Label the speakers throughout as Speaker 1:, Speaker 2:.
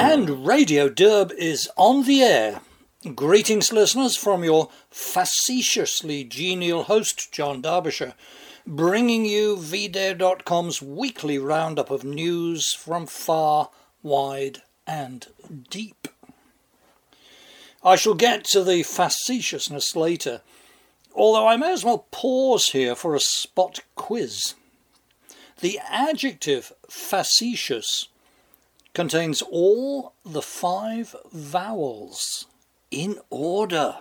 Speaker 1: And Radio Derb is on the air. Greetings, listeners, from your facetiously genial host, John Derbyshire, bringing you VDare.com's weekly roundup of news from far, wide and deep. I shall get to the facetiousness later, although I may as well pause here for a spot quiz. The adjective facetious contains all the 5 vowels in order.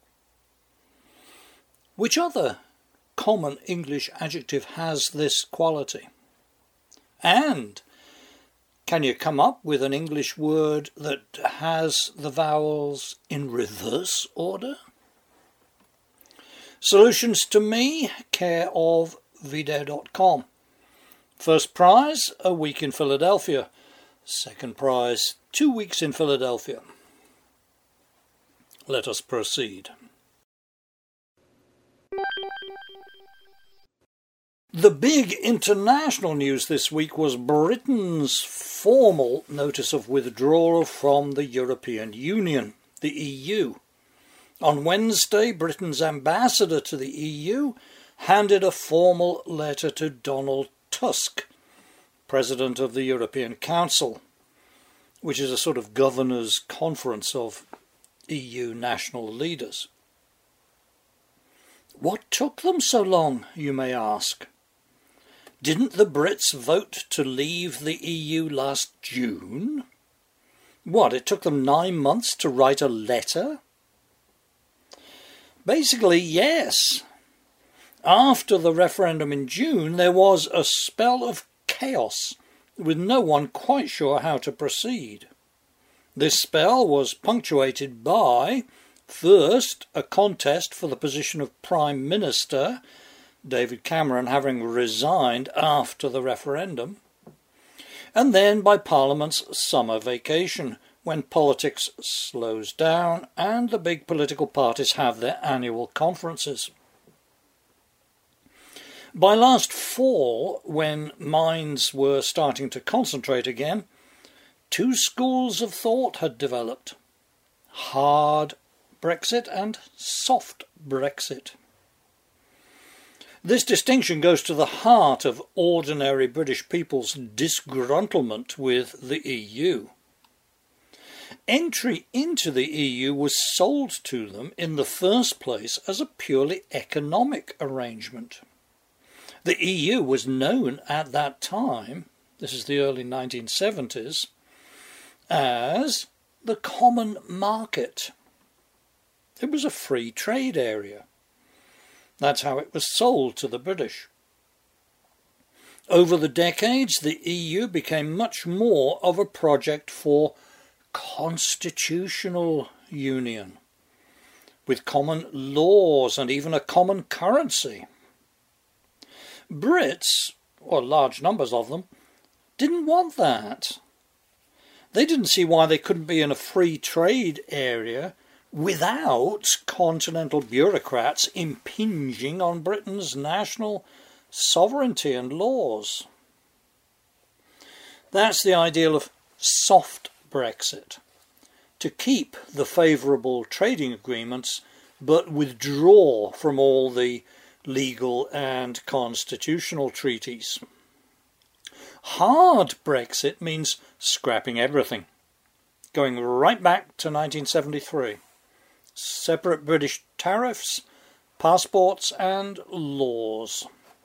Speaker 1: Which other common English adjective has this quality? And can you come up with an English word that has the vowels in reverse order? Solutions to me, care of VDare.com. First prize, a week in Philadelphia. Second prize, 2 weeks in Philadelphia. Let us proceed. The big international news this week was Britain's formal notice of withdrawal from the European Union, the EU. On Wednesday, Britain's ambassador to the EU handed a formal letter to Donald Tusk, President of the European Council, which is a sort of governors' conference of EU national leaders. What took them so long, you may ask? Didn't the Brits vote to leave the EU last June? What, it took them 9 months to write a letter? Basically, yes. After the referendum in June, there was a spell of chaos, with no one quite sure how to proceed. This spell was punctuated by, first, a contest for the position of Prime Minister, David Cameron having resigned after the referendum, and then by Parliament's summer vacation, when politics slows down and the big political parties have their annual conferences. By last fall, when minds were starting to concentrate again, 2 schools of thought had developed: hard Brexit and soft Brexit. This distinction goes to the heart of ordinary British people's disgruntlement with the EU. Entry into the EU was sold to them in the first place as a purely economic arrangement. The EU was known at that time, this is the early 1970s, as the common market. It was a free trade area. That's how it was sold to the British. Over the decades, the EU became much more of a project for constitutional union, with common laws and even a common currency. Brits, or large numbers of them, didn't want that. They didn't see why they couldn't be in a free trade area without continental bureaucrats impinging on Britain's national sovereignty and laws. That's the ideal of soft Brexit, to keep the favourable trading agreements but withdraw from all the legal and constitutional treaties. Hard Brexit means scrapping everything, going right back to 1973. Separate British tariffs, passports and laws.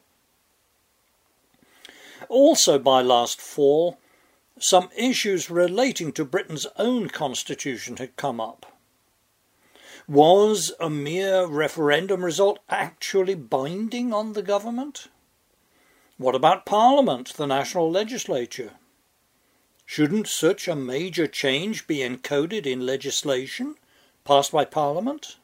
Speaker 1: Also by last fall, some issues relating to Britain's own constitution had come up. Was a mere referendum result actually binding on the government? What about Parliament, the national legislature? Shouldn't such a major change be encoded in legislation passed by Parliament?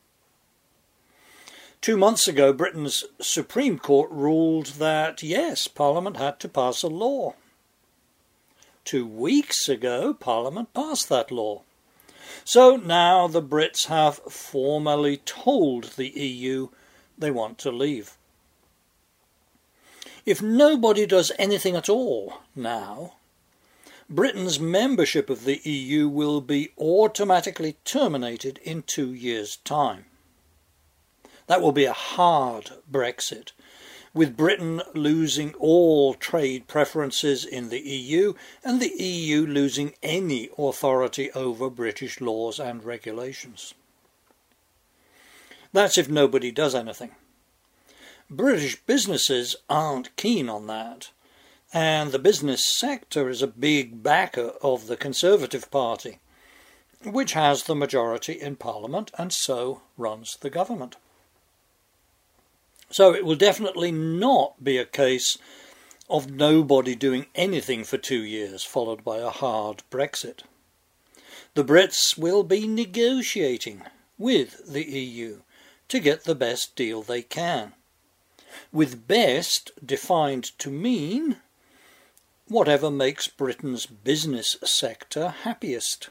Speaker 1: 2 months ago, Britain's Supreme Court ruled that, yes, Parliament had to pass a law. 2 weeks ago, Parliament passed that law. So now the Brits have formally told the EU they want to leave. If nobody does anything at all now, Britain's membership of the EU will be automatically terminated in 2 years' time. That will be a hard Brexit, with Britain losing all trade preferences in the EU and the EU losing any authority over British laws and regulations. That's if nobody does anything. British businesses aren't keen on that, and the business sector is a big backer of the Conservative Party, which has the majority in Parliament and so runs the government. So it will definitely not be a case of nobody doing anything for 2 years, followed by a hard Brexit. The Brits will be negotiating with the EU to get the best deal they can, with best defined to mean whatever makes Britain's business sector happiest.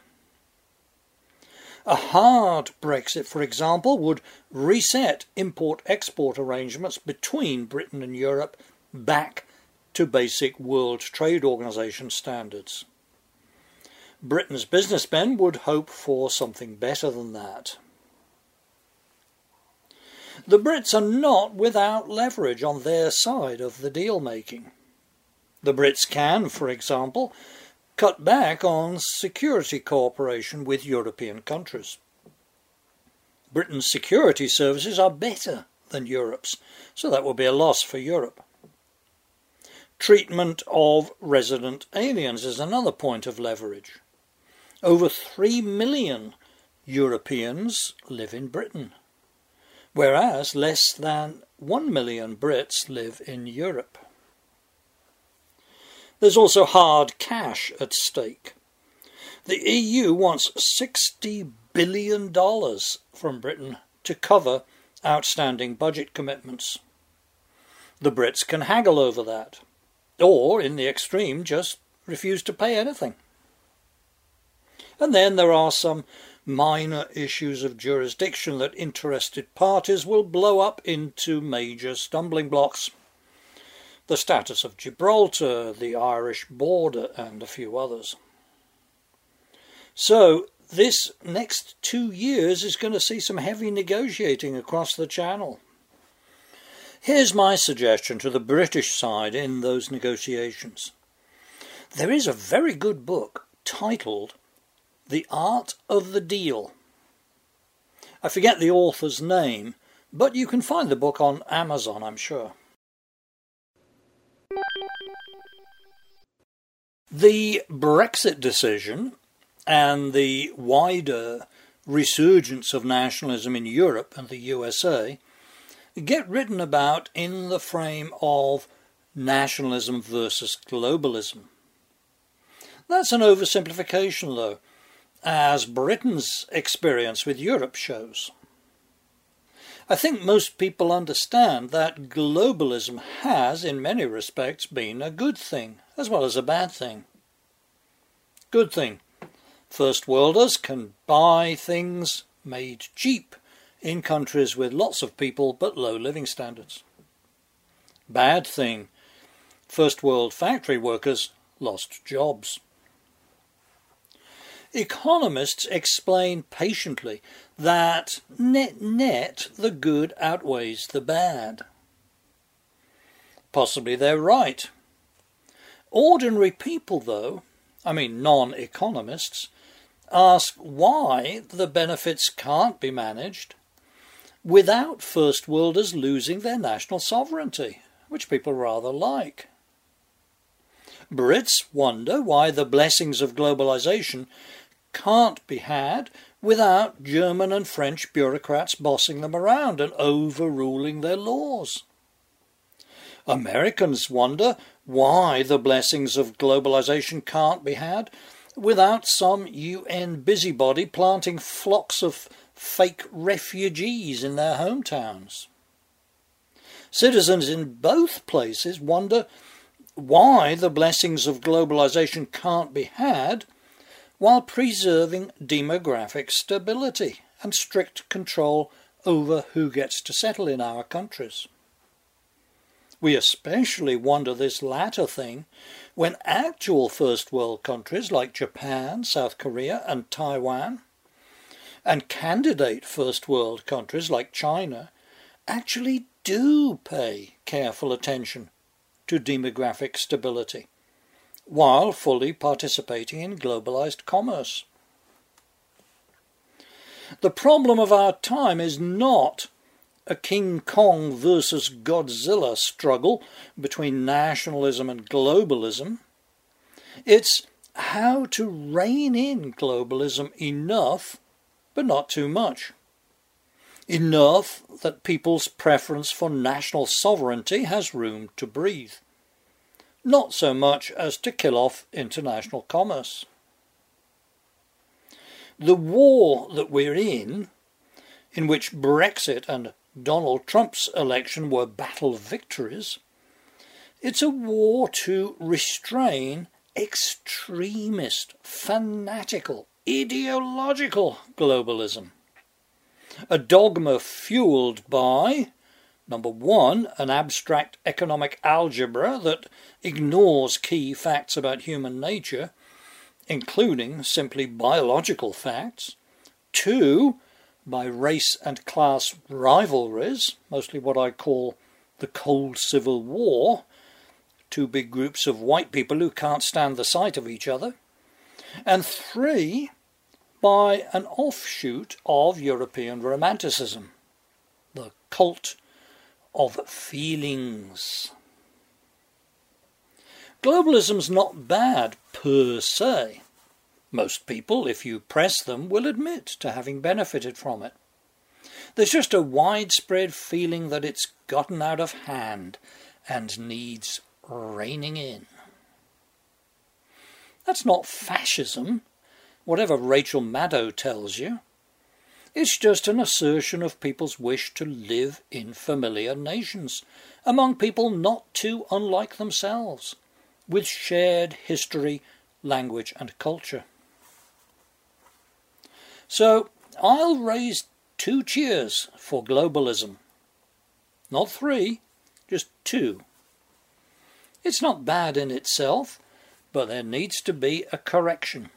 Speaker 1: A hard Brexit, for example, would reset import-export arrangements between Britain and Europe back to basic World Trade Organization standards. Britain's businessmen would hope for something better than that. The Brits are not without leverage on their side of the deal-making. The Brits can, for example, cut back on security cooperation with European countries. Britain's security services are better than Europe's, so that will be a loss for Europe. Treatment of resident aliens is another point of leverage. Over 3 million Europeans live in Britain, whereas less than 1 million Brits live in Europe. There's also hard cash at stake. The EU wants $60 billion from Britain to cover outstanding budget commitments. The Brits can haggle over that, or, in the extreme, just refuse to pay anything. And then there are some minor issues of jurisdiction that interested parties will blow up into major stumbling blocks. The status of Gibraltar, the Irish border, and a few others. So this next 2 years is going to see some heavy negotiating across the Channel. Here's my suggestion to the British side in those negotiations. There is a very good book titled The Art of the Deal. I forget the author's name, but you can find the book on Amazon, I'm sure. The Brexit decision and the wider resurgence of nationalism in Europe and the USA get written about in the frame of nationalism versus globalism. That's an oversimplification, though, as Britain's experience with Europe shows. I think most people understand that globalism has, in many respects, been a good thing, as well as a bad thing. Good thing. First worlders can buy things made cheap in countries with lots of people but low living standards. Bad thing. First world factory workers lost jobs. Economists explain patiently that net the good outweighs the bad. Possibly they're right. Ordinary people, though, non-economists, ask why the benefits can't be managed without first worlders losing their national sovereignty, which people rather like. Brits wonder why the blessings of globalization can't be had without German and French bureaucrats bossing them around and overruling their laws. Americans wonder why the blessings of globalization can't be had without some UN busybody planting flocks of fake refugees in their hometowns. Citizens in both places wonder why the blessings of globalization can't be had while preserving demographic stability and strict control over who gets to settle in our countries. We especially wonder this latter thing when actual first world countries like Japan, South Korea and Taiwan, and candidate first world countries like China actually do pay careful attention to demographic stability, while fully participating in globalized commerce. The problem of our time is not a King Kong versus Godzilla struggle between nationalism and globalism. It's how to rein in globalism enough, but not too much. Enough that people's preference for national sovereignty has room to breathe. Not so much as to kill off international commerce. The war that we're in which Brexit and Donald Trump's election were battle victories, it's a war to restrain extremist, fanatical, ideological globalism. A dogma fueled by, number one, an abstract economic algebra that ignores key facts about human nature, including simply biological facts. Two, by race and class rivalries, mostly what I call the Cold Civil War, two big groups of white people who can't stand the sight of each other. And three, by an offshoot of European Romanticism, the cult of feelings. Globalism's not bad per se. Most people, if you press them, will admit to having benefited from it. There's just a widespread feeling that it's gotten out of hand and needs reining in. That's not fascism, whatever Rachel Maddow tells you. It's just an assertion of people's wish to live in familiar nations, among people not too unlike themselves, with shared history, language and culture. So I'll raise 2 cheers for globalism. Not 3, just 2. It's not bad in itself, but there needs to be a correction.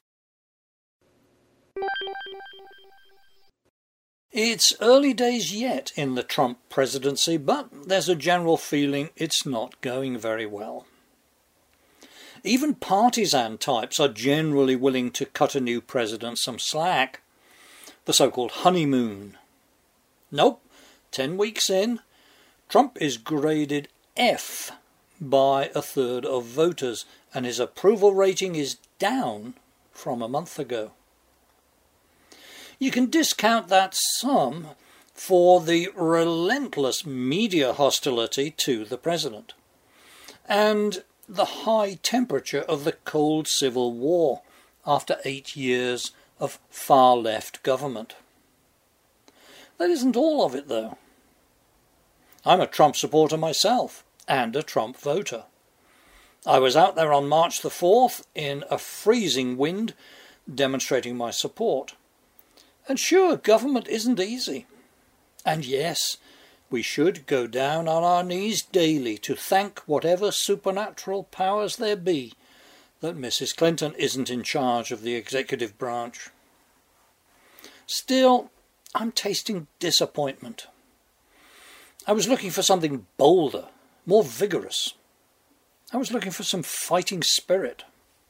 Speaker 1: It's early days yet in the Trump presidency, but there's a general feeling it's not going very well. Even partisan types are generally willing to cut a new president some slack. The so-called honeymoon. Nope, 10 weeks in, Trump is graded F by a third of voters, and his approval rating is down from a month ago. You can discount that some for the relentless media hostility to the president, and the high temperature of the Cold Civil War after 8 years of far-left government. That isn't all of it, though. I'm a Trump supporter myself, and a Trump voter. I was out there on March the 4th in a freezing wind, demonstrating my support. And sure, government isn't easy. And yes, we should go down on our knees daily to thank whatever supernatural powers there be that Mrs. Clinton isn't in charge of the executive branch. Still, I'm tasting disappointment. I was looking for something bolder, more vigorous. I was looking for some fighting spirit.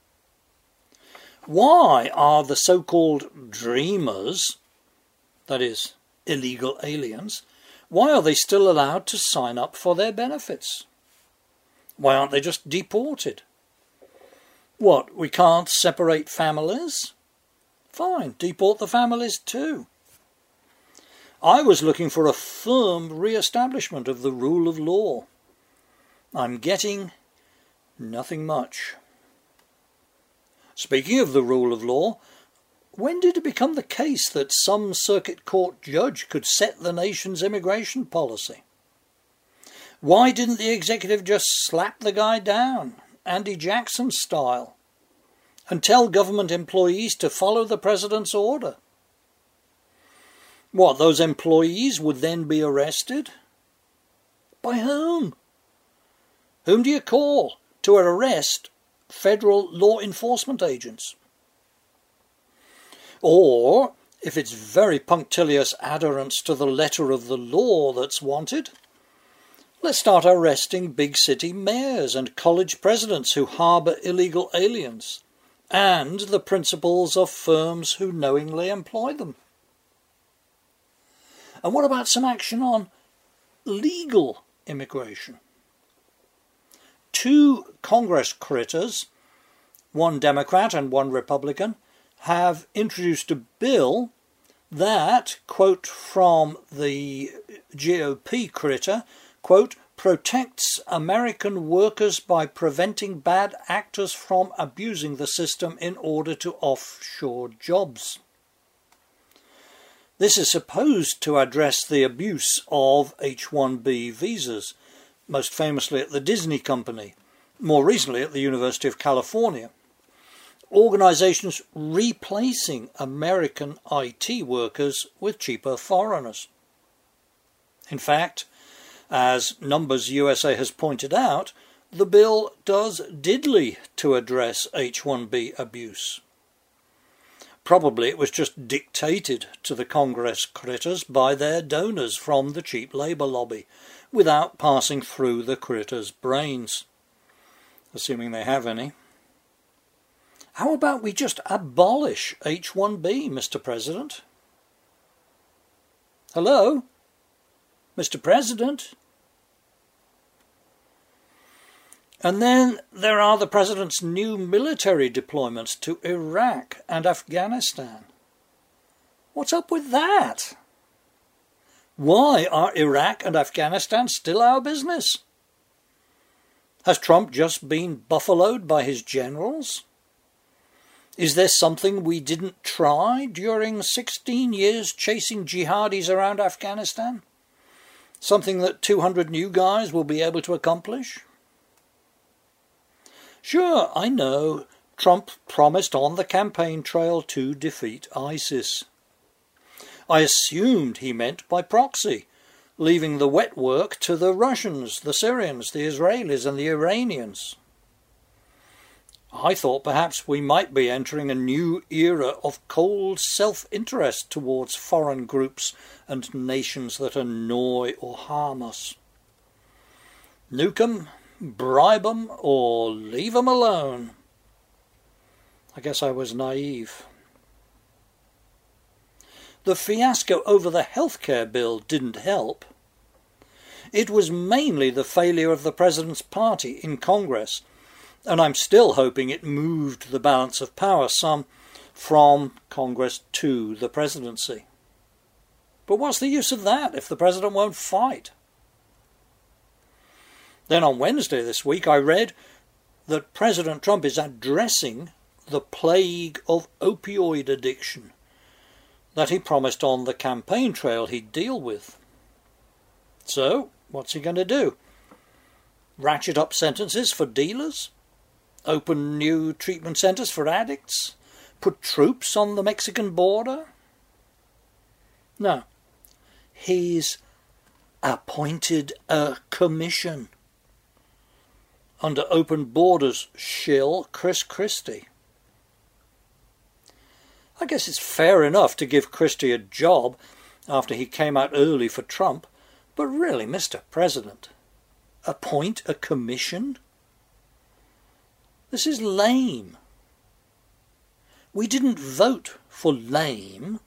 Speaker 1: Why are the so-called dreamers, that is, illegal aliens, why are they still allowed to sign up for their benefits? Why aren't they just deported? What, we can't separate families? Fine, deport the families too. I was looking for a firm re-establishment of the rule of law. I'm getting nothing much. Speaking of the rule of law, when did it become the case that some circuit court judge could set the nation's immigration policy? Why didn't the executive just slap the guy down, Andy Jackson style, and tell government employees to follow the president's order? What, those employees would then be arrested? By whom? Whom do you call to arrest federal law enforcement agents. Or, if it's very punctilious adherence to the letter of the law that's wanted, let's start arresting big city mayors and college presidents who harbour illegal aliens, and the principals of firms who knowingly employ them. And what about some action on legal immigration? 2 Congress critters, one Democrat and one Republican, have introduced a bill that, quote from the GOP critter, quote, protects American workers by preventing bad actors from abusing the system in order to offshore jobs. This is supposed to address the abuse of H-1B visas, most famously at the Disney Company, more recently at the University of California. Organisations replacing American IT workers with cheaper foreigners. In fact, as Numbers USA has pointed out, the bill does diddly to address H-1B abuse. Probably it was just dictated to the Congress critters by their donors from the cheap labour lobby, without passing through the critters' brains, assuming they have any. How about we just abolish H-1B, Mr. President? Hello? Mr. President? And then there are the President's new military deployments to Iraq and Afghanistan. What's up with that? Why are Iraq and Afghanistan still our business? Has Trump just been buffaloed by his generals? Is there something we didn't try during 16 years chasing jihadis around Afghanistan? Something that 200 new guys will be able to accomplish? Sure, I know, Trump promised on the campaign trail to defeat ISIS. I assumed he meant by proxy, leaving the wet work to the Russians, the Syrians, the Israelis and the Iranians. I thought perhaps we might be entering a new era of cold self-interest towards foreign groups and nations that annoy or harm us. Nuke 'em, bribe 'em, or leave 'em alone. I guess I was naive. The fiasco over the healthcare bill didn't help. It was mainly the failure of the President's party in Congress, and I'm still hoping it moved the balance of power some from Congress to the presidency. But what's the use of that if the President won't fight? Then on Wednesday this week I read that President Trump is addressing the plague of opioid addiction that he promised on the campaign trail he'd deal with. So, what's he going to do? Ratchet up sentences for dealers? Open new treatment centres for addicts? Put troops on the Mexican border? No. He's appointed a commission under Open Borders shill Chris Christie. I guess it's fair enough to give Christie a job after he came out early for Trump, but really, Mr. President, appoint a commission? This is lame. We didn't vote for lame.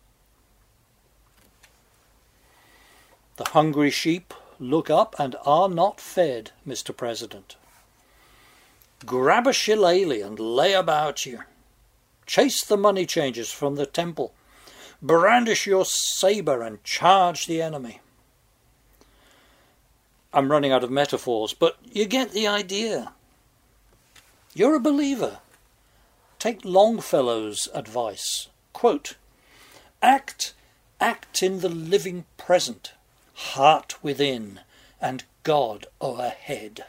Speaker 1: The hungry sheep look up and are not fed, Mr. President. Grab a shillelagh and lay about you. Chase the money changers from the temple. Brandish your sabre and charge the enemy. I'm running out of metaphors, but you get the idea. You're a believer. Take Longfellow's advice. Quote, act in the living present, heart within, and God o'erhead.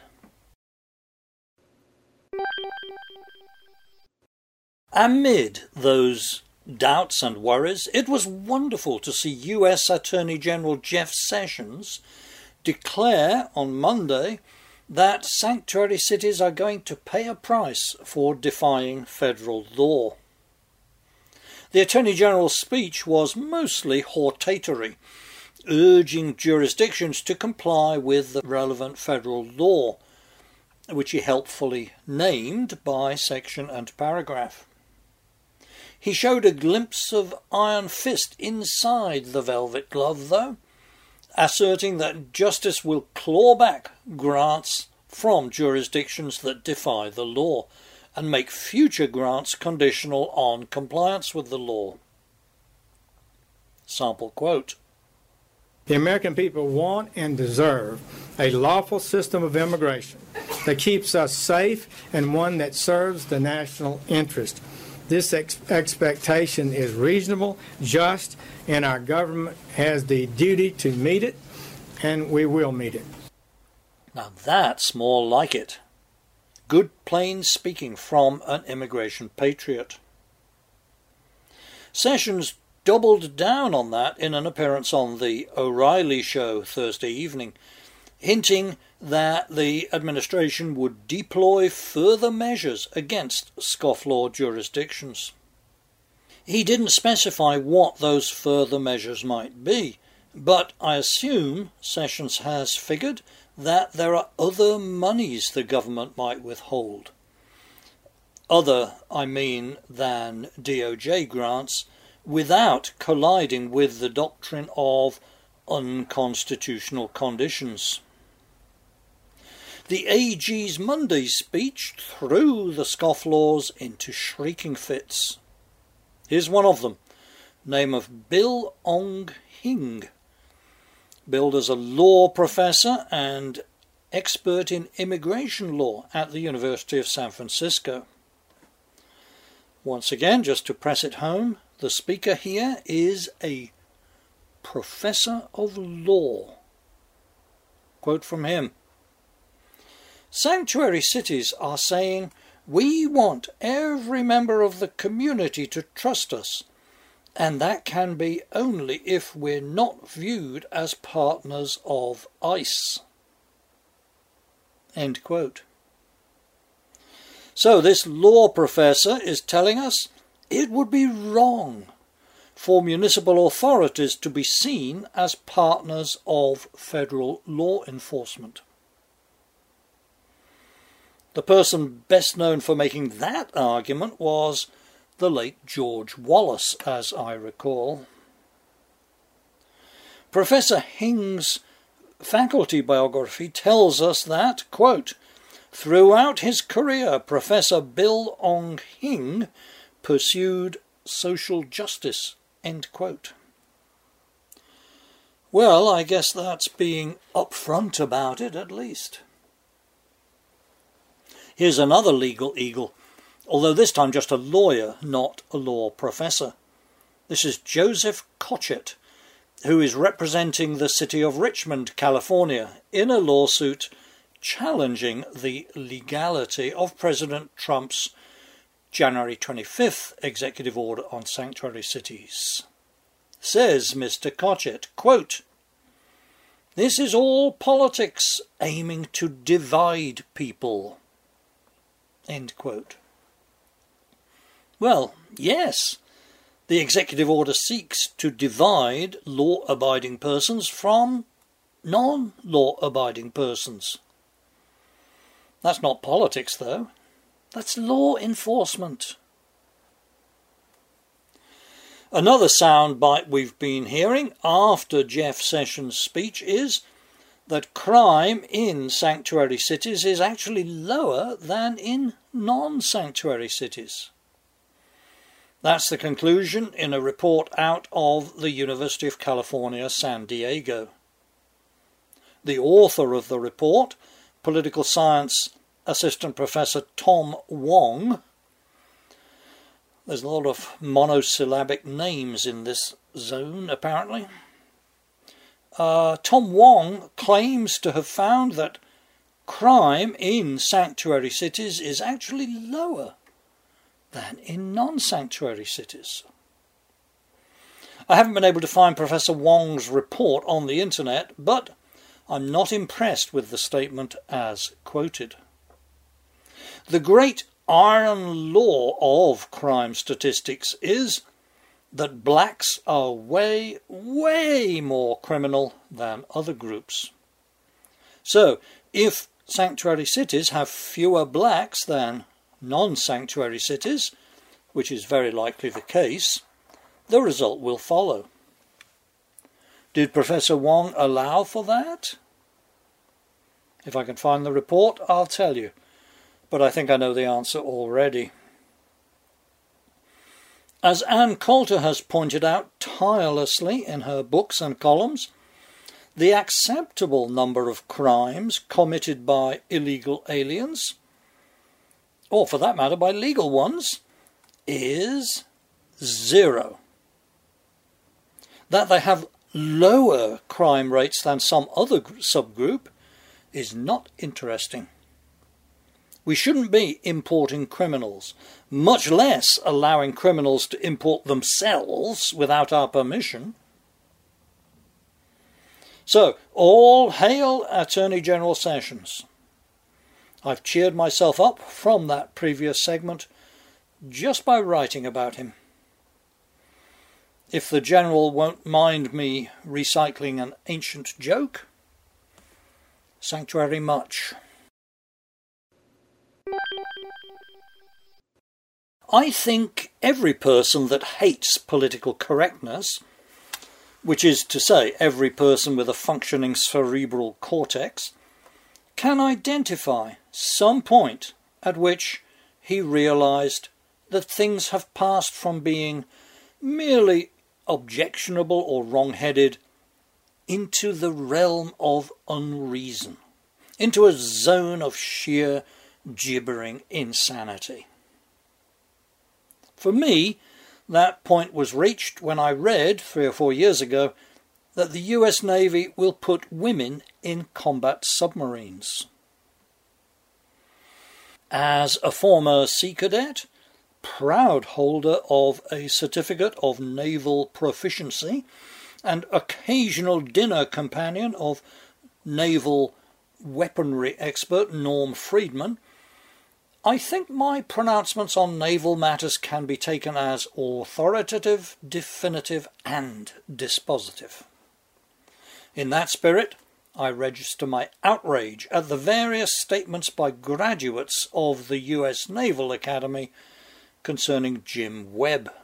Speaker 1: Amid those doubts and worries, it was wonderful to see US Attorney General Jeff Sessions declare on Monday that sanctuary cities are going to pay a price for defying federal law. The Attorney General's speech was mostly hortatory, urging jurisdictions to comply with the relevant federal law, which he helpfully named by section and paragraph. He showed a glimpse of iron fist inside the velvet glove, though, asserting that justice will claw back grants from jurisdictions that defy the law and make future grants conditional on compliance with the law. Sample quote.
Speaker 2: The American people want and deserve a lawful system of immigration that keeps us safe and one that serves the national interest. This expectation is reasonable, just, and our government has the duty to meet it, and we will meet it.
Speaker 1: Now that's more like it. Good plain speaking from an immigration patriot. Sessions doubled down on that in an appearance on the O'Reilly Show Thursday evening, hinting that the administration would deploy further measures against scofflaw jurisdictions. He didn't specify what those further measures might be, but I assume Sessions has figured that there are other monies the government might withhold. Other, I mean, than DOJ grants, without colliding with the doctrine of unconstitutional conditions. The AG's Monday speech threw the scofflaws into shrieking fits. Here's one of them, name of Bill Ong Hing, billed as a law professor and expert in immigration law at the University of San Francisco. Once again, just to press it home, the speaker here is a professor of law. Quote from him. Sanctuary cities are saying, we want every member of the community to trust us, and that can be only if we're not viewed as partners of ICE. End quote. So this law professor is telling us it would be wrong for municipal authorities to be seen as partners of federal law enforcement. The person best known for making that argument was the late George Wallace, as I recall. Professor Hing's faculty biography tells us that, quote, throughout his career, Professor Bill Ong Hing pursued social justice, end quote. Well, I guess that's being upfront about it, at least. Here's another legal eagle, although this time just a lawyer, not a law professor. This is Joseph Kotchett, who is representing the city of Richmond, California, in a lawsuit challenging the legality of President Trump's January 25th executive order on sanctuary cities. Says Mr. Kotchett, quote, this is all politics aiming to divide people. End quote. Well, yes, the executive order seeks to divide law-abiding persons from non-law-abiding persons. That's not politics, though. That's law enforcement. Another soundbite we've been hearing after Jeff Sessions' speech is that crime in sanctuary cities is actually lower than in non-sanctuary cities. That's the conclusion in a report out of the University of California, San Diego. The author of the report, political science assistant professor Tom Wong, there's a lot of monosyllabic names in this zone apparently. Tom Wong claims to have found that crime in sanctuary cities is actually lower than in non-sanctuary cities. I haven't been able to find Professor Wong's report on the internet, but I'm not impressed with the statement as quoted. The great iron law of crime statistics is that blacks are way, way more criminal than other groups. So, if sanctuary cities have fewer blacks than non-sanctuary cities, which is very likely the case, the result will follow. Did Professor Wong allow for that? If I can find the report, I'll tell you, but I think I know the answer already. As Ann Coulter has pointed out tirelessly in her books and columns, the acceptable number of crimes committed by illegal aliens, or for that matter by legal ones, is 0. That they have lower crime rates than some other subgroup is not interesting. We shouldn't be importing criminals, much less allowing criminals to import themselves without our permission. So, all hail Attorney General Sessions. I've cheered myself up from that previous segment just by writing about him. If the General won't mind me recycling an ancient joke, sanctuary much. I think every person that hates political correctness, which is to say every person with a functioning cerebral cortex, can identify some point at which he realised that things have passed from being merely objectionable or wrong-headed into the realm of unreason, into a zone of sheer gibbering insanity. For me, that point was reached when I read 3 or 4 years ago that the US Navy will put women in combat submarines. As a former Sea Cadet, proud holder of a certificate of naval proficiency, and occasional dinner companion of naval weaponry expert Norm Friedman, I think my pronouncements on naval matters can be taken as authoritative, definitive, and dispositive. In that spirit, I register my outrage at the various statements by graduates of the US Naval Academy concerning Jim Webb.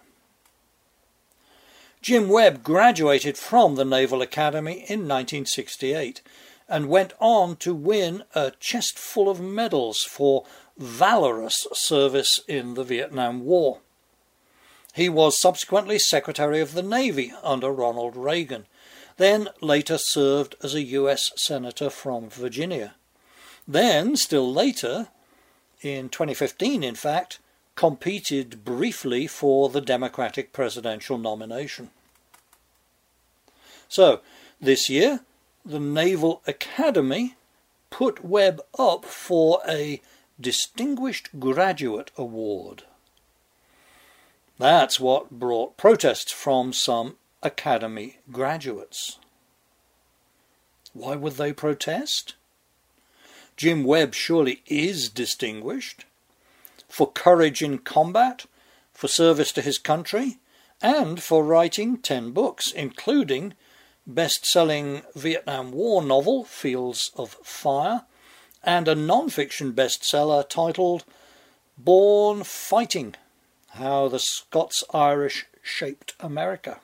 Speaker 1: Jim Webb graduated from the Naval Academy in 1968 and went on to win a chest full of medals for valorous service in the Vietnam War. He was subsequently Secretary of the Navy under Ronald Reagan, then later served as a US Senator from Virginia. Then, still later, in 2015 in fact, competed briefly for the Democratic presidential nomination. So, this year, the Naval Academy put Webb up for a Distinguished Graduate Award. That's what brought protests from some Academy graduates. Why would they protest? Jim Webb surely is distinguished for courage in combat, for service to his country, and for writing 10 books, including best-selling Vietnam War novel Fields of Fire, and a non-fiction bestseller titled Born Fighting: How the Scots-Irish Shaped America.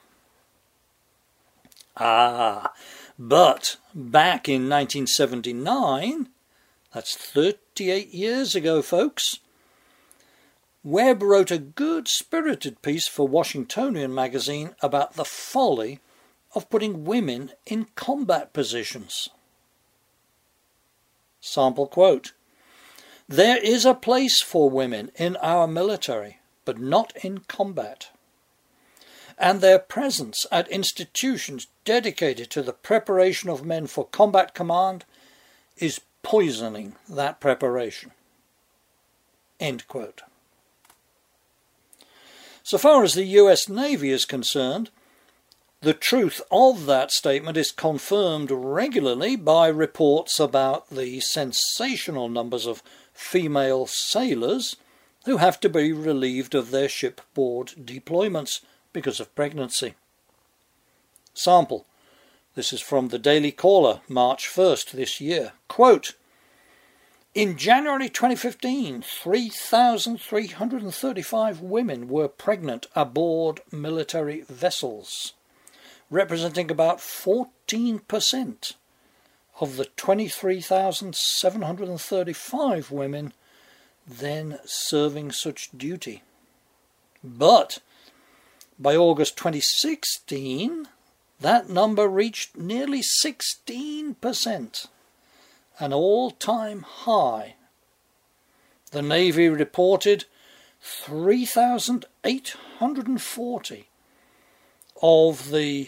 Speaker 1: But back in 1979, that's 38 years ago, folks, Webb wrote a good-spirited piece for Washingtonian magazine about the folly of putting women in combat positions. Sample quote: "There is a place for women in our military, but not in combat. And their presence at institutions dedicated to the preparation of men for combat command is poisoning that preparation." End quote. So far as the US Navy is concerned, The truth of that statement is confirmed regularly by reports about the sensational numbers of female sailors who have to be relieved of their shipboard deployments because of pregnancy. Sample. This is from the Daily Caller, March 1st this year. Quote, in January 2015, 3,335 women were pregnant aboard military vessels, representing about 14% of the 23,735 women then serving such duty. But by August 2016, that number reached nearly 16%, an all-time high. The Navy reported 3,840 of the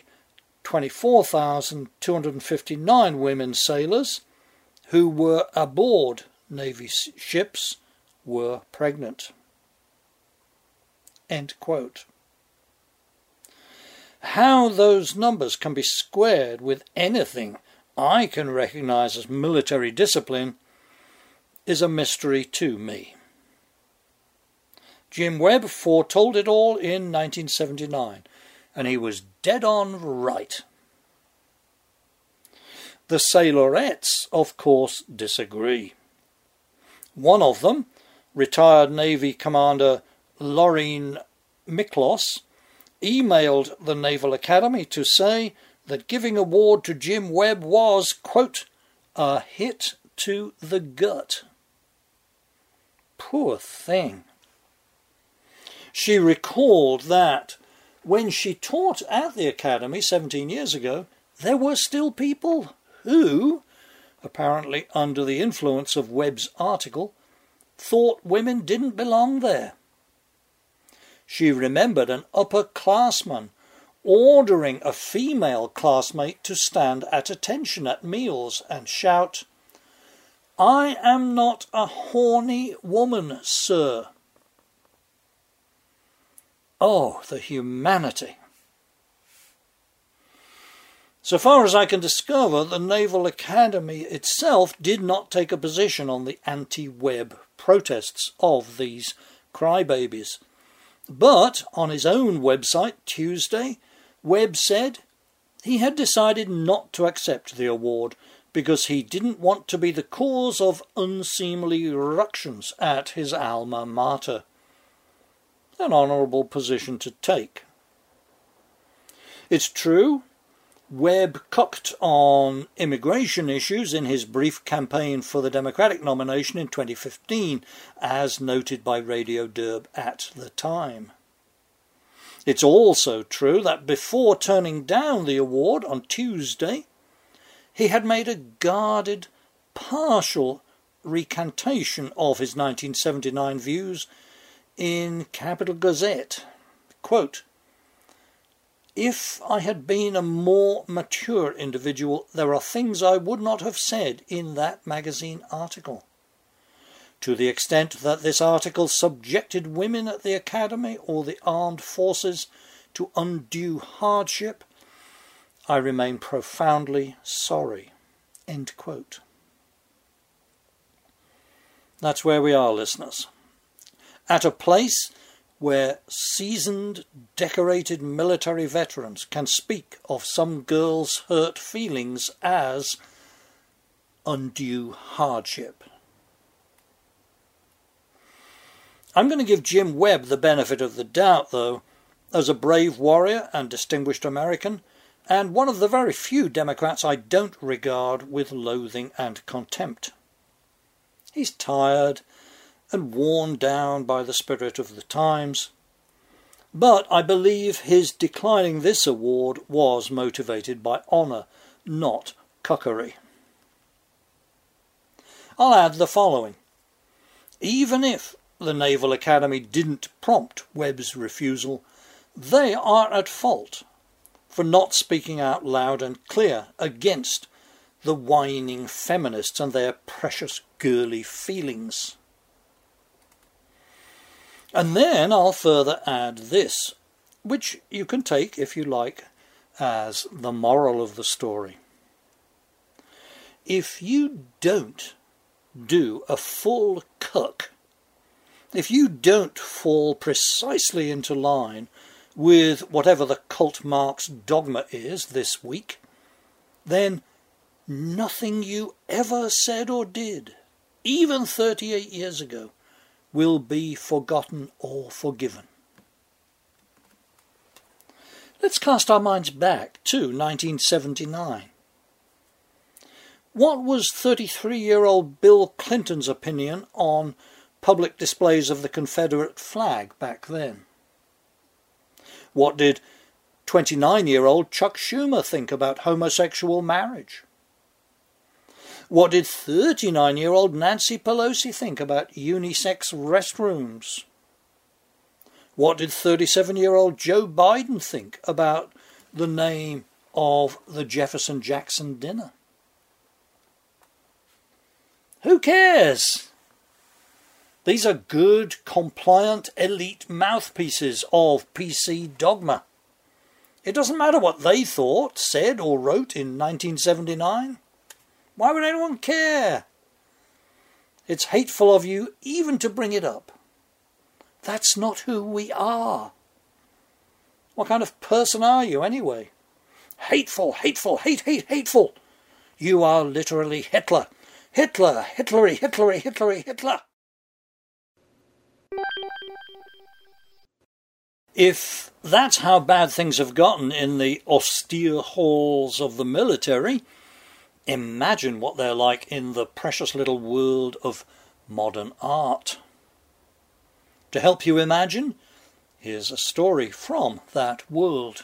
Speaker 1: 24,259 women sailors who were aboard Navy ships were pregnant. End quote. How those numbers can be squared with anything I can recognise as military discipline is a mystery to me. Jim Webb foretold it all in 1979, and he was dead on right. The Sailorettes, of course, disagree. One of them, retired Navy Commander Laureen Miklos, emailed the Naval Academy to say that giving award to Jim Webb was, quote, a hit to the gut. Poor thing. She recalled that when she taught at the Academy 17 years ago, there were still people who, apparently under the influence of Webb's article, thought women didn't belong there. She remembered an upperclassman ordering a female classmate to stand at attention at meals and shout, "I am not a horny woman, sir." Oh, the humanity. So far as I can discover, the Naval Academy itself did not take a position on the anti-Webb protests of these crybabies. But on his own website Tuesday, Webb said he had decided not to accept the award because he didn't want to be the cause of unseemly ructions at his alma mater. An honourable position to take. It's true, Webb cucked on immigration issues in his brief campaign for the Democratic nomination in 2015, as noted by Radio Derb at the time. It's also true that before turning down the award on Tuesday, he had made a guarded, partial recantation of his 1979 views in Capital Gazette. Quote, "If I had been a more mature individual, there are things I would not have said in that magazine article. To the extent that this article subjected women at the Academy or the armed forces to undue hardship, I remain profoundly sorry." End quote. That's where we are, listeners. At a place where seasoned, decorated military veterans can speak of some girls' hurt feelings as undue hardship. I'm going to give Jim Webb the benefit of the doubt, though, as a brave warrior and distinguished American, and one of the very few Democrats I don't regard with loathing and contempt. He's tired and worn down by the spirit of the times, but I believe his declining this award was motivated by honour, not cuckery. I'll add the following. Even if the Naval Academy didn't prompt Webb's refusal, they are at fault for not speaking out loud and clear against the whining feminists and their precious girly feelings. And then I'll further add this, which you can take, if you like, as the moral of the story. If you don't do a full cuck, if you don't fall precisely into line with whatever the cult Marx dogma is this week, then nothing you ever said or did, even 38 years ago, will be forgotten or forgiven. Let's cast our minds back to 1979. What was 33-year-old Bill Clinton's opinion on public displays of the Confederate flag back then? What did 29-year-old Chuck Schumer think about homosexual marriage? What did 39-year-old Nancy Pelosi think about unisex restrooms? What did 37-year-old Joe Biden think about the name of the Jefferson-Jackson dinner? Who cares? These are good, compliant, elite mouthpieces of PC dogma. It doesn't matter what they thought, said or wrote in 1979. Why would anyone care? It's hateful of you even to bring it up. That's not who we are. What kind of person are you anyway? Hateful, hateful, hateful. You are literally Hitler. Hitler, Hitlery, Hitlery, Hitlery, Hitler. If that's how bad things have gotten in the austere halls of the military, imagine what they're like in the precious little world of modern art. To help you imagine, here's a story from that world.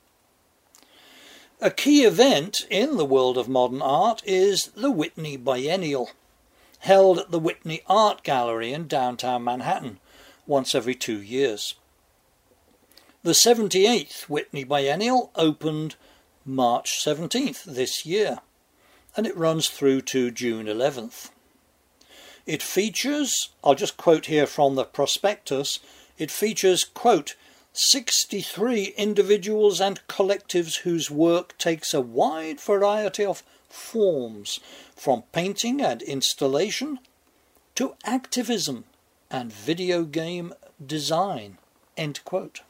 Speaker 1: A key event in the world of modern art is the Whitney Biennial, held at the Whitney Art Gallery in downtown Manhattan once every 2 years. The 78th Whitney Biennial opened March 17th this year, and it runs through to June 11th. It features, I'll just quote here from the prospectus, it features, quote, 63 individuals and collectives whose work takes a wide variety of forms, from painting and installation to activism and video game design, end quote.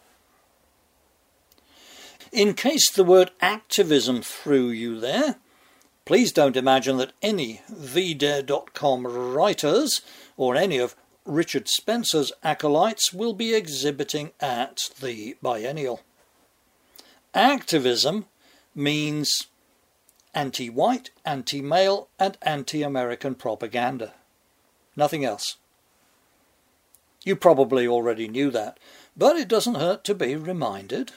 Speaker 1: In case the word activism threw you there, please don't imagine that any VDare.com writers or any of Richard Spencer's acolytes will be exhibiting at the biennial. Activism means anti-white, anti-male and anti-American propaganda. Nothing else. You probably already knew that, but it doesn't hurt to be reminded.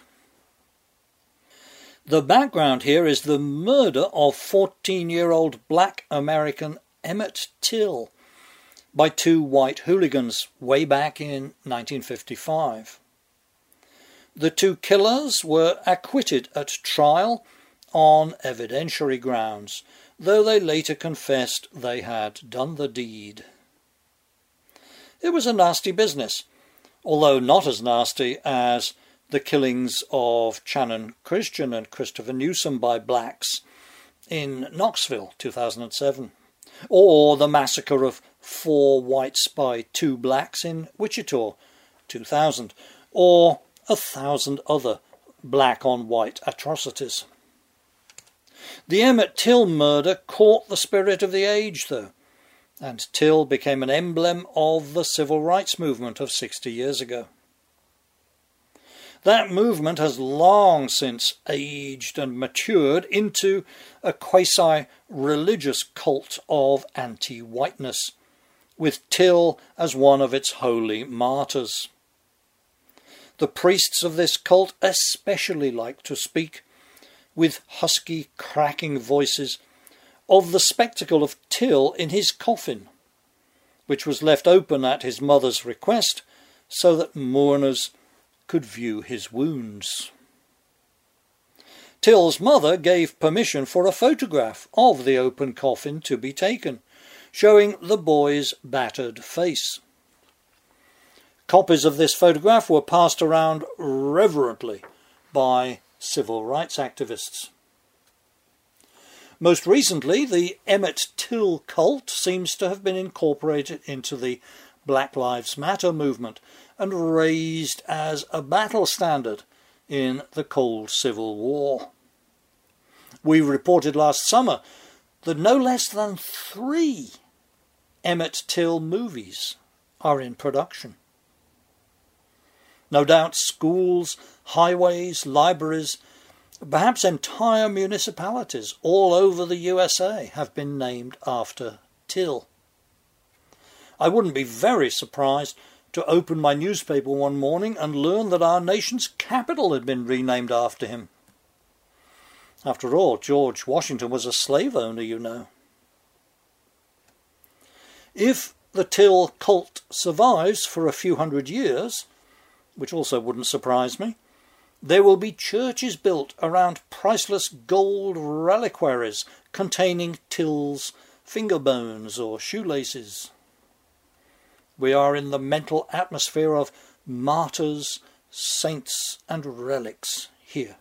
Speaker 1: The background here is the murder of 14-year-old black American Emmett Till by 2 white hooligans way back in 1955. The 2 killers were acquitted at trial on evidentiary grounds, though they later confessed they had done the deed. It was a nasty business, although not as nasty as the killings of Channon Christian and Christopher Newsom by blacks in Knoxville, 2007, or the massacre of 4 whites by 2 blacks in Wichita, 2000, or 1,000 other black-on-white atrocities. The Emmett Till murder caught the spirit of the age, though, and Till became an emblem of the civil rights movement of 60 years ago. That movement has long since aged and matured into a quasi-religious cult of anti-whiteness, with Till as one of its holy martyrs. The priests of this cult especially like to speak, with husky, cracking voices, of the spectacle of Till in his coffin, which was left open at his mother's request so that mourners could view his wounds. Till's mother gave permission for a photograph of the open coffin to be taken, showing the boy's battered face. Copies of this photograph were passed around reverently by civil rights activists. Most recently, the Emmett Till cult seems to have been incorporated into the Black Lives Matter movement and raised as a battle standard in the Cold Civil War. We reported last summer that no less than 3 Emmett Till movies are in production. No doubt schools, highways, libraries, perhaps entire municipalities all over the USA have been named after Till. I wouldn't be very surprised to open my newspaper one morning and learn that our nation's capital had been renamed after him. After all, George Washington was a slave owner, you know. If the Till cult survives for a few hundred years, which also wouldn't surprise me, there will be churches built around priceless gold reliquaries containing Till's finger bones or shoelaces. We are in the mental atmosphere of martyrs, saints and relics here.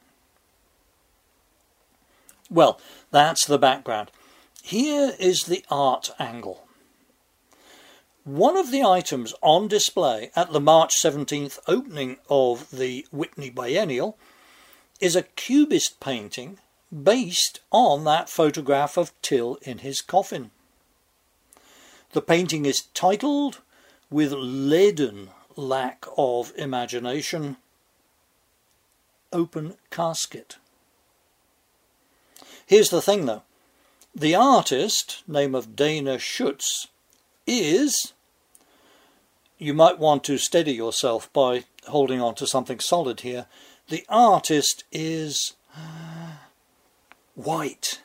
Speaker 1: Well, that's the background. Here is the art angle. One of the items on display at the March 17th opening of the Whitney Biennial is a Cubist painting based on that photograph of Till in his coffin. The painting is titled, with leaden lack of imagination, Open Casket. Here's the thing though. The artist, name of Dana Schutz, is, you might want to steady yourself by holding on to something solid here, the artist is white.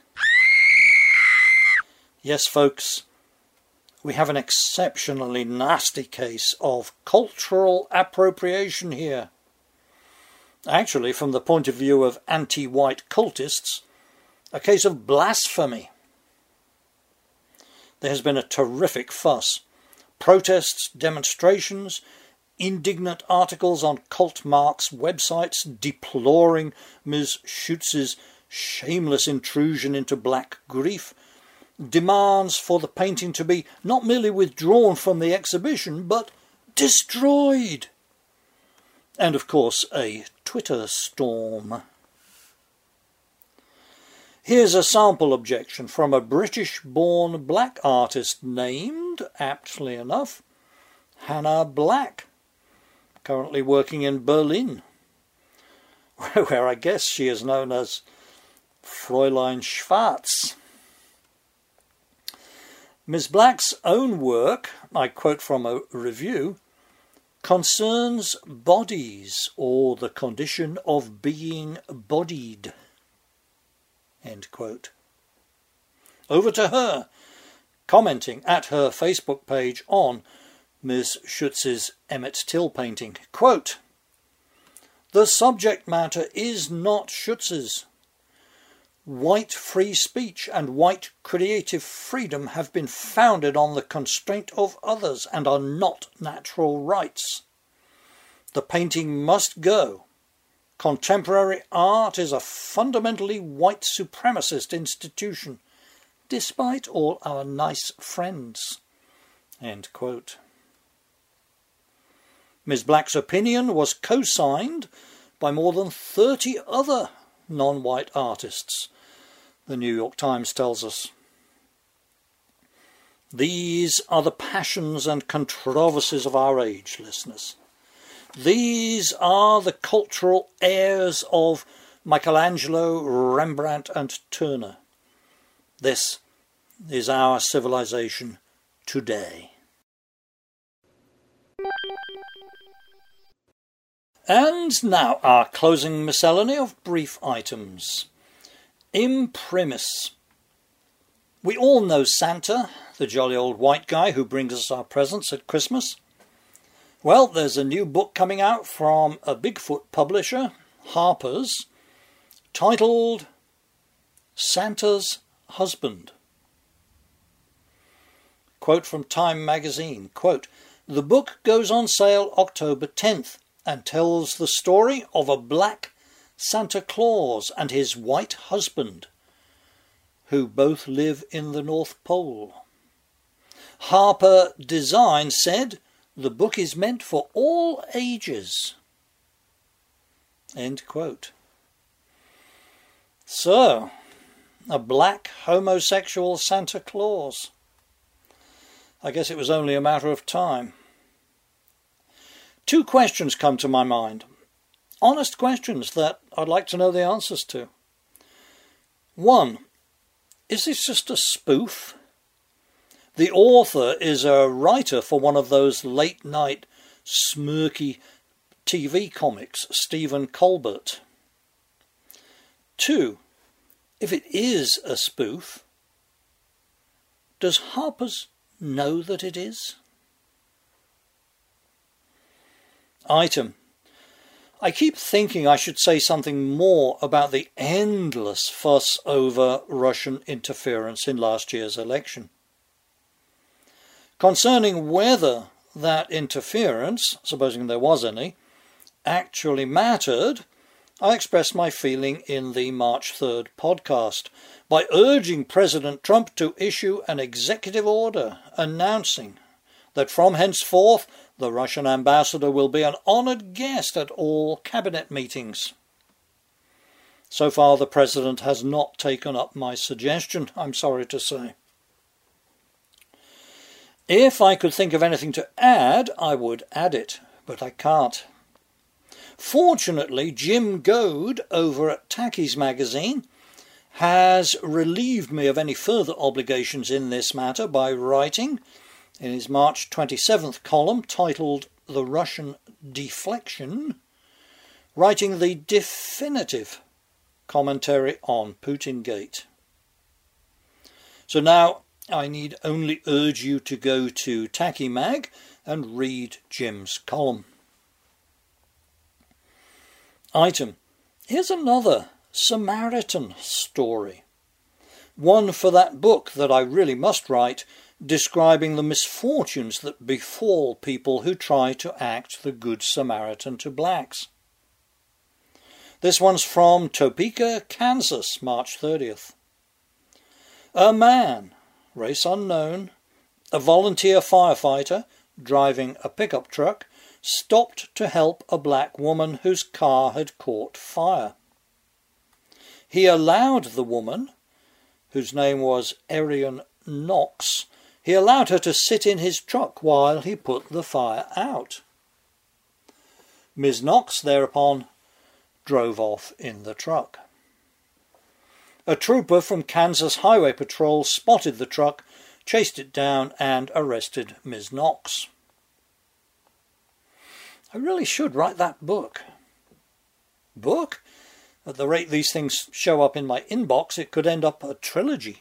Speaker 1: Yes, folks, we have an exceptionally nasty case of cultural appropriation here. Actually, from the point of view of anti-white cultists, a case of blasphemy. There has been a terrific fuss. Protests, demonstrations, indignant articles on Cult Mark's websites deploring Ms. Schutz's shameless intrusion into black grief, demands for the painting to be not merely withdrawn from the exhibition, but destroyed. And of course, a Twitter storm. Here's a sample objection from a British-born black artist named, aptly enough, Hannah Black, currently working in Berlin, where I guess she is known as Fräulein Schwarz. Ms. Black's own work, I quote from a review, concerns bodies or the condition of being bodied. End quote. Over to her, commenting at her Facebook page on Ms. Schutz's Emmett Till painting. Quote, "The subject matter is not Schutz's. White free speech and white creative freedom have been founded on the constraint of others and are not natural rights. The painting must go. Contemporary art is a fundamentally white supremacist institution, despite all our nice friends." End quote. Ms. Black's opinion was co-signed by more than 30 other non-white artists, the New York Times tells us. These are the passions and controversies of our age, listeners. These are the cultural heirs of Michelangelo, Rembrandt and Turner. This is our civilization today. And now our closing miscellany of brief items. Imprimis. We all know Santa, the jolly old white guy who brings us our presents at Christmas. Well, there's a new book coming out from a Bigfoot publisher, Harper's, titled Santa's Husband. Quote from Time magazine, quote, "The book goes on sale October 10th and tells the story of a black Santa Claus and his white husband, who both live in the North Pole. Harper Design said, "The book is meant for all ages." End quote. So, a black homosexual Santa Claus. I guess it was only a matter of time. Two questions come to my mind. Honest questions that I'd like to know the answers to. One, is this just a spoof? The author is a writer for one of those late-night, smirky TV comics, Stephen Colbert. Two, if it is a spoof, does Harper's know that it is? Item. I keep thinking I should say something more about the endless fuss over Russian interference in last year's election. Concerning whether that interference, supposing there was any, actually mattered, I expressed my feeling in the March 3rd podcast by urging President Trump to issue an executive order announcing that from henceforth the Russian ambassador will be an honoured guest at all cabinet meetings. So far the President has not taken up my suggestion, I'm sorry to say. If I could think of anything to add, I would add it, but I can't. Fortunately, Jim Goad over at Tacky's magazine has relieved me of any further obligations in this matter by writing, in his March 27th column titled The Russian Deflection, writing the definitive commentary on Putin-gate. So now I need only urge you to go to Tacky Mag and read Jim's column. Item. Here's another Samaritan story. One for that book that I really must write, describing the misfortunes that befall people who try to act the Good Samaritan to blacks. This one's from Topeka, Kansas, March 30th. A man, race unknown, a volunteer firefighter driving a pickup truck, stopped to help a black woman whose car had caught fire. He allowed the woman, whose name was Arian Knox, he allowed her to sit in his truck while he put the fire out. Ms. Knox thereupon drove off in the truck. A trooper from Kansas Highway Patrol spotted the truck, chased it down and arrested Ms. Knox. I really should write that book. Book? At the rate these things show up in my inbox, it could end up a trilogy.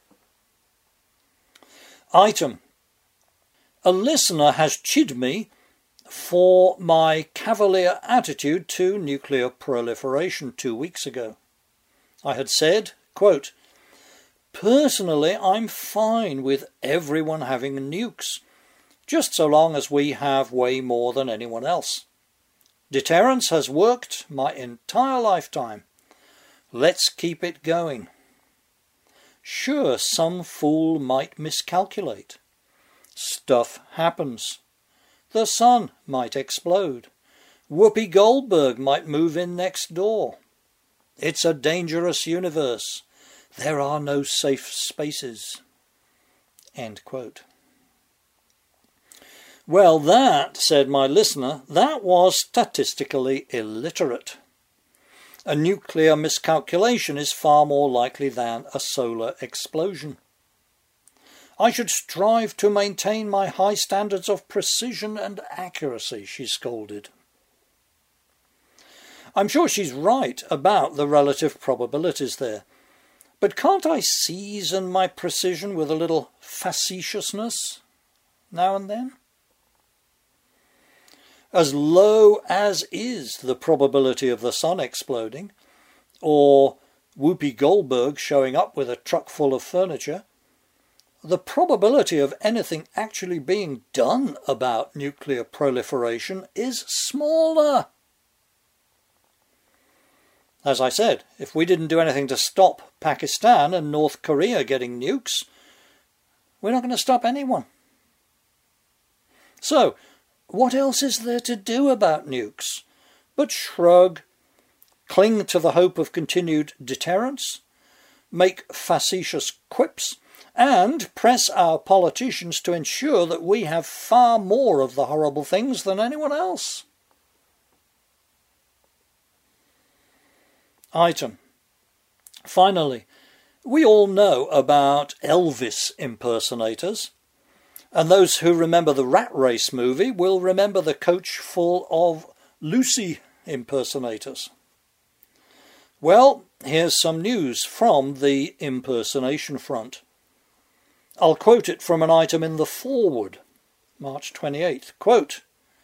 Speaker 1: Item. A listener has chid me for my cavalier attitude to nuclear proliferation 2 weeks ago. I had said, quote, "Personally, I'm fine with everyone having nukes, just so long as we have way more than anyone else. Deterrence has worked my entire lifetime. Let's keep it going. Sure, some fool might miscalculate. Stuff happens. The sun might explode. Whoopi Goldberg might move in next door. It's a dangerous universe. There are no safe spaces." End quote. Well, that, said my listener, that was statistically illiterate. A nuclear miscalculation is far more likely than a solar explosion. I should strive to maintain my high standards of precision and accuracy, she scolded. I'm sure she's right about the relative probabilities there, but can't I season my precision with a little facetiousness now and then? As low as is the probability of the sun exploding, or Whoopi Goldberg showing up with a truck full of furniture, the probability of anything actually being done about nuclear proliferation is smaller. As I said, if we didn't do anything to stop Pakistan and North Korea getting nukes, we're not going to stop anyone. So, what else is there to do about nukes but shrug, cling to the hope of continued deterrence, make facetious quips, and press our politicians to ensure that we have far more of the horrible things than anyone else? Item. Finally, we all know about Elvis impersonators, and those who remember the Rat Race movie will remember the coach full of Lucy impersonators. Well, here's some news from the impersonation front. I'll quote it from an item in the Forward, March 28th. Quote,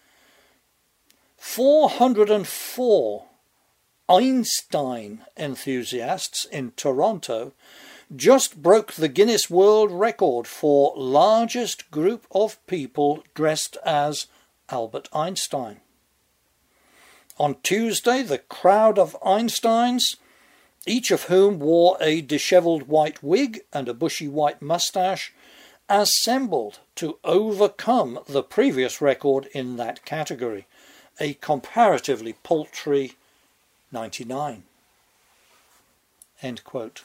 Speaker 1: 404 Einstein enthusiasts in Toronto just broke the Guinness World Record for largest group of people dressed as Albert Einstein. On Tuesday, the crowd of Einsteins, each of whom wore a dishevelled white wig and a bushy white moustache, assembled to overcome the previous record in that category, a comparatively paltry 99. End quote.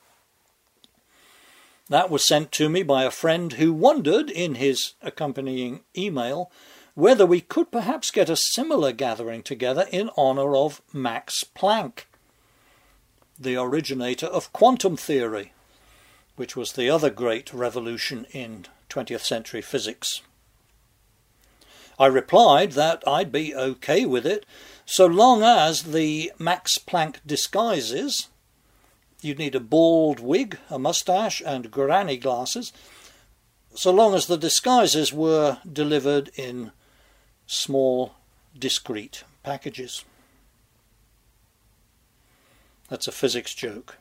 Speaker 1: That was sent to me by a friend who wondered, in his accompanying email, whether we could perhaps get a similar gathering together in honour of Max Planck, the originator of quantum theory, which was the other great revolution in 20th century physics. I replied that I'd be okay with it, so long as the Max Planck disguises, you'd need a bald wig, a moustache and granny glasses, so long as the disguises were delivered in small, discreet packages. That's a physics joke.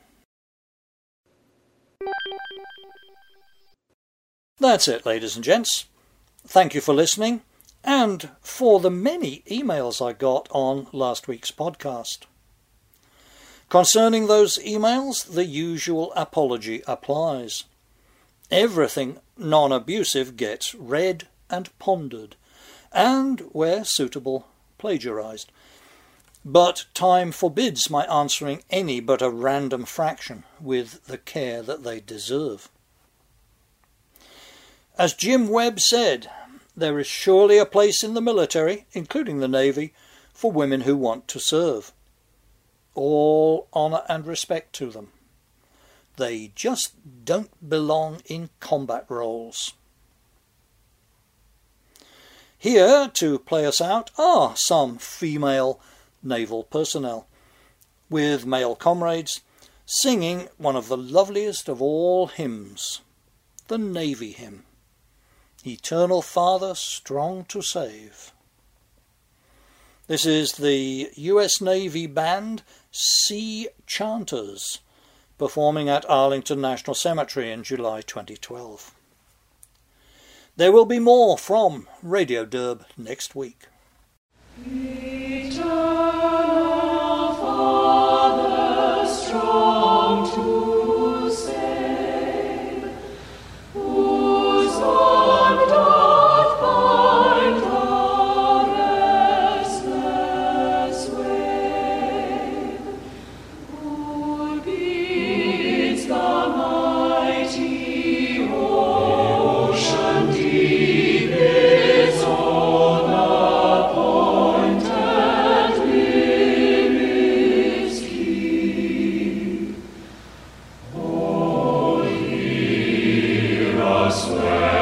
Speaker 1: That's it, ladies and gents. Thank you for listening, and for the many emails I got on last week's podcast. Concerning those emails, the usual apology applies. Everything non-abusive gets read and pondered, and, where suitable, plagiarised. But time forbids my answering any but a random fraction with the care that they deserve. As Jim Webb said, there is surely a place in the military, including the Navy, for women who want to serve. All honour and respect to them. They just don't belong in combat roles. Here, to play us out, are some female naval personnel, with male comrades, singing one of the loveliest of all hymns, the Navy hymn, Eternal Father, strong to save. This is the US Navy Band Sea Chanters, performing at Arlington National Cemetery in July 2012. There will be more from Radio Derb next week.
Speaker 3: Eternal Father, strong to save, whose arm doth bind the restless wave, who beats the mighty ocean deep its own appointed limits keep. Oh, hear us when